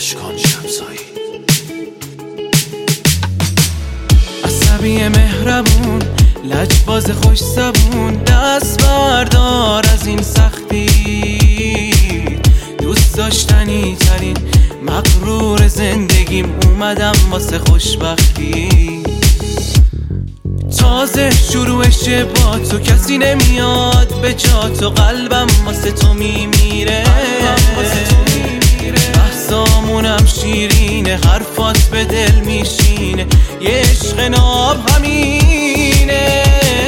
اشکان شمسایی. عصبی مهربون، لجباز خوش زبون، دست بردار از این سختی. دوست داشتنی ترین مغرور زندگیم، اومدم واسه خوشبختی. تازه شروعشه با تو، کسی نمیاد به جا تو، قلبم واسه تو میمیره. بحثامونم شیرینه، حرفات به دل میشینه، یه عشق ناب همینه.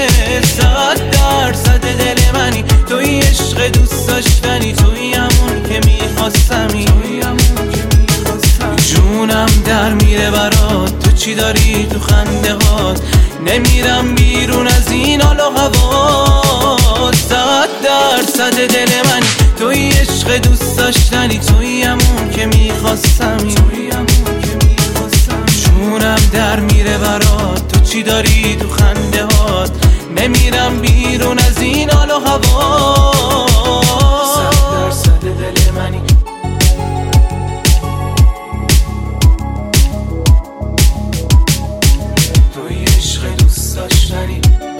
100% دل منی، توی عشق دوست داشتنی، توی همون که میخواستمی. جونم در میره برات، تو چی داری تو خنده هات، نمیرم بیرون از این حال و هوا. 100% دل منی، توی عشق دوست داشتنی، توی همون که میخواستمی. جونم در میره برات، تو چی داری تو خنده هات، نمیرم بیرون از این حال و هوا. 100% دل منی، توی عشق دوست داشتنی.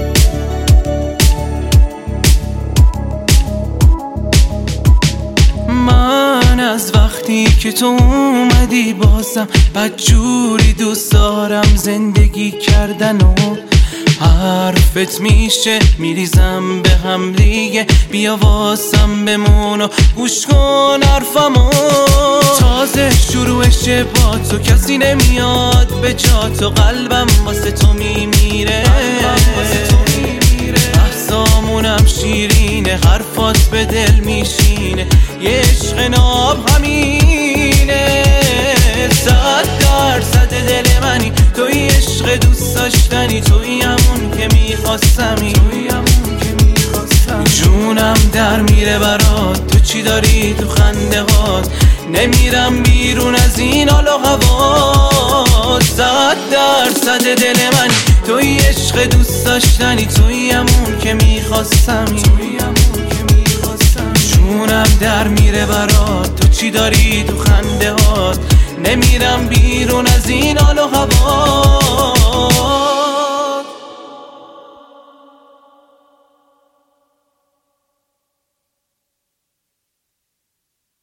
من از وقتی که تو اومدی بازم بدجوری دوست دارم زندگی کردن و حرفت میشه میریزم به هم دیگه. بیا واسم بمون و گوش کن حرفمو. تازه شروعشه با تو، کسی نمیاد به جا تو، قلبم واسه تو میمیره. بحثامونم شیرینه، حرفات به دل میشینه، یه عشق ناب همینه. 100% دل منی، توی عشق دوست داشتنی، توی همون که میخواستمی. جونم در میره برات، تو چی داری تو خنده هات، نمیرم بیرون از این حال و هوا. 100% دل منی، توی عشق دوست داشتنی، توی همون که میخواستمی. جونم در میره برات، تو چی داری تو خنده هات، نمیرم بیرون از این حال و هوا.